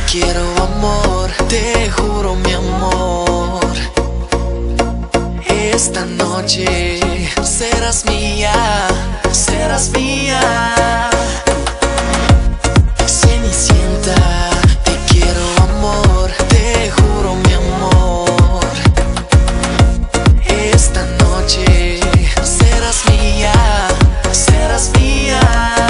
quiero amor, te juro mi amor. Esta noche serás mía, serás mía. Cenicienta, te quiero amor, te juro mi amor. Esta noche serás mía, serás mía.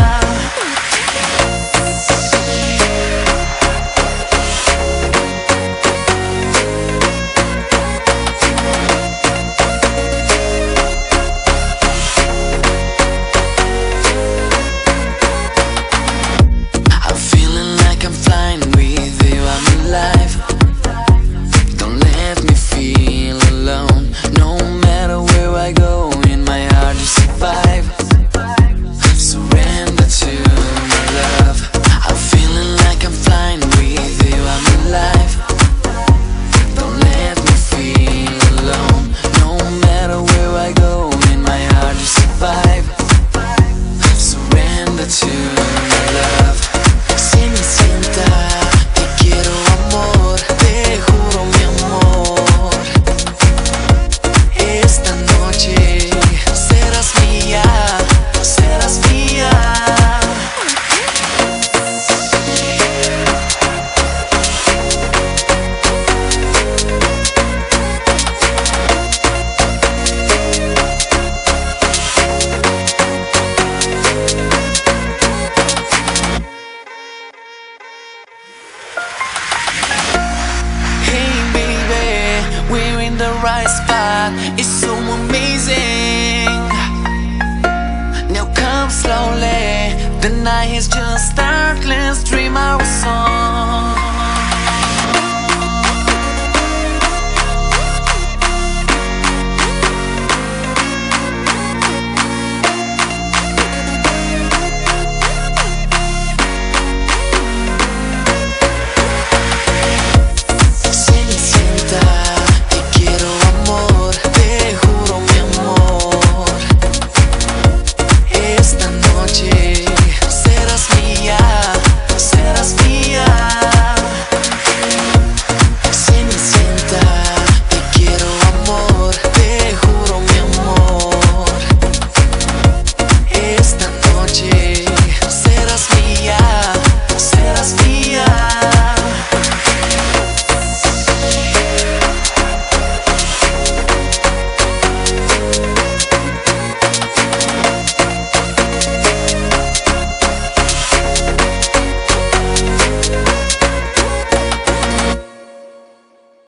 The right spot is so amazing. Now come slowly, the night is just starting.